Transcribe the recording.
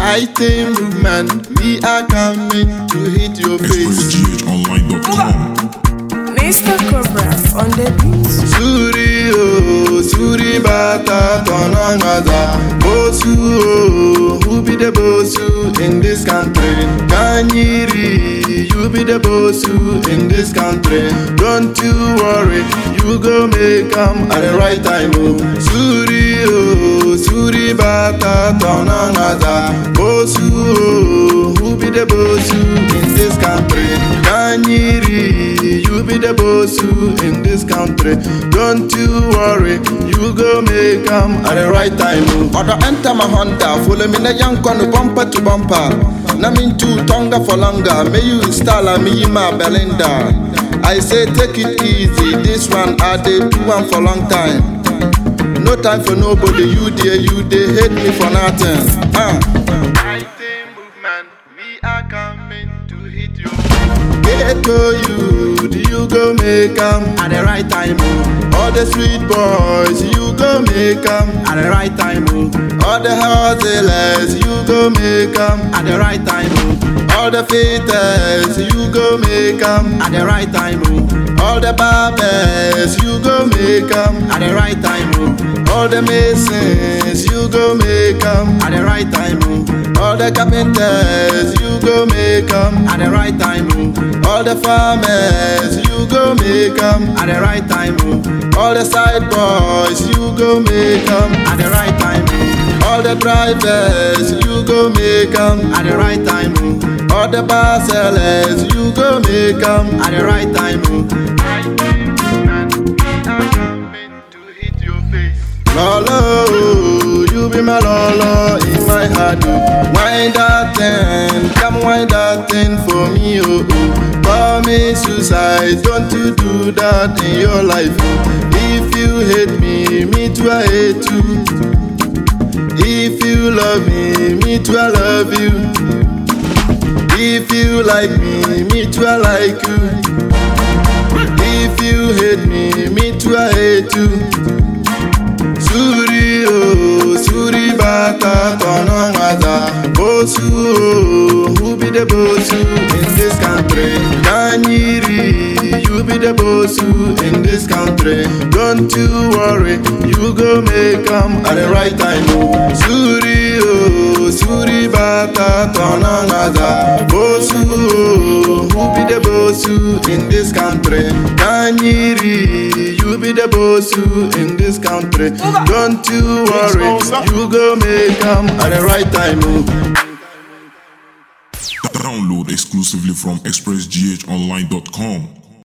I think movement, we are coming to hit your face. ExpressGHOnline.com. Mr. Cobra on the beat. Suri oh, Suri bata tonangaza. Bosu oh, who be the bossu in this country? Kanyiri, you be the bossu in this country. Don't you worry, you go make come at the right time. Oh, Suri bata tonangaza. Bosu oh, who be the bossu in this country? Kanyiri, you be the bossu in this country. Don't you worry, you go make come at the right time. Order enter my Honda, follow me na young corner bumper to bumper. Na mean to tonga for longer. May you install a me my Belinda. I say take it easy. This one I did do one for long time. No time for nobody. You they hate me for nothing. I say movement, we are coming to hit you. Get to you go make them at the right time. All the sweet boys, you go make them at the right time. All the hustlers, you go make them at the right time. All the fitters, you go make them at the right time. All the barbers, you go make them at the right time. All the masons, you go make them at the right time. All the carpenters, you go make them at the right time. All the farmers, you go make them at the right time. All the side boys, you go make them at the right time. All the drivers, you go make them at the right time. All the bar sellers, you go make them at the right time. Lolo, you be my lolo in my heart. Wind that thing, come wind that thing for me, oh. For me suicide, don't you do that in your life. If you hate me, me too I hate you. If you love me too I love you. If you like me too I like you. If you hate me too I hate you. Suri oh, Suri bata tonangaza. Bosu oh, who be the bossu in this country? Kanyiri, you be the bossu in this country. Don't you worry, you go make come at the right time. Suri oh, Suri bata tonangaza. Bosu oh, who be the bossu in this country? Kanyiri, you be the bossu in this country. Don't you worry, you go make come at the right time. Download exclusively from ExpressGHOnline.com.